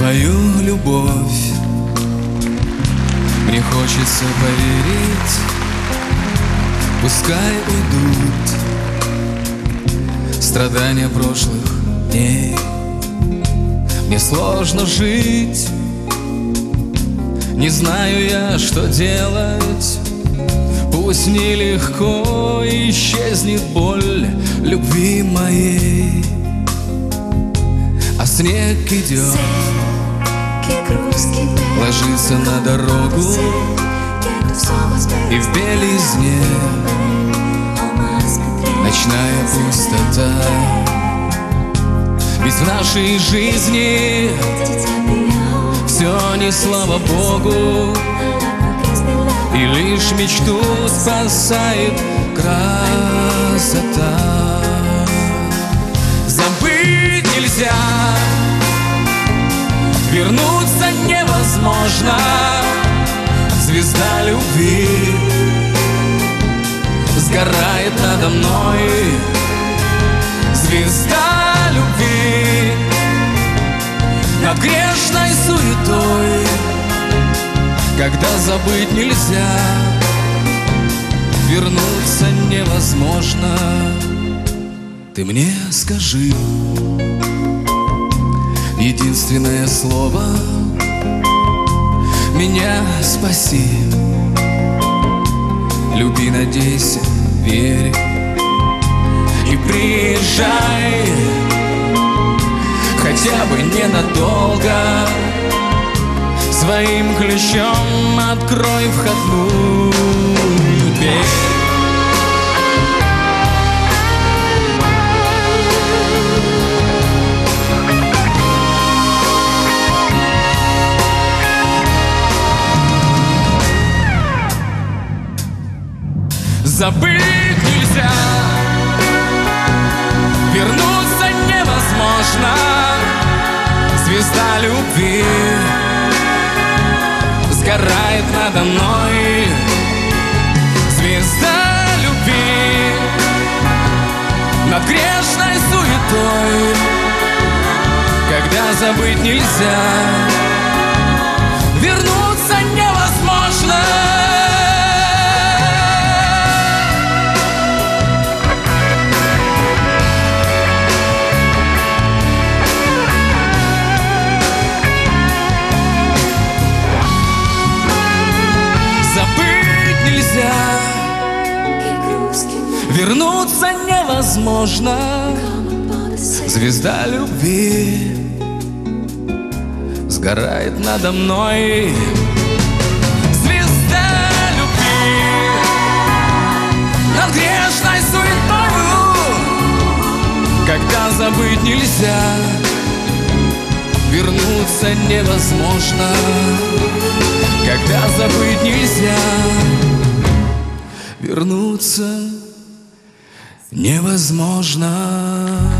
твою любовь. Мне хочется поверить, пускай уйдут страдания прошлых дней. Мне сложно жить, не знаю я, что делать. Пусть нелегко исчезнет боль любви моей. А снег идет, ложится на дорогу, и в белизне ночная пустота. Ведь в нашей жизни все не слава Богу, и лишь мечту спасает красота. Забыть нельзя, вернуться невозможно. Звезда любви сгорает надо мной. Звезда любви над грешной суетой. Когда забыть нельзя, вернуться невозможно. Ты мне скажи единственное слово: меня спаси. Люби, надейся, верь и приезжай, хотя бы ненадолго. Своим ключом открой входную дверь. Забыть нельзя, вернуться невозможно. Звезда любви сгорает надо мной. Звезда любви над грешной суетой. Когда забыть нельзя, вернуться невозможно. Вернуться невозможно. Звезда любви сгорает надо мной. Звезда любви над грешной суетою. Когда забыть нельзя, вернуться невозможно. Когда забыть нельзя, вернуться невозможно.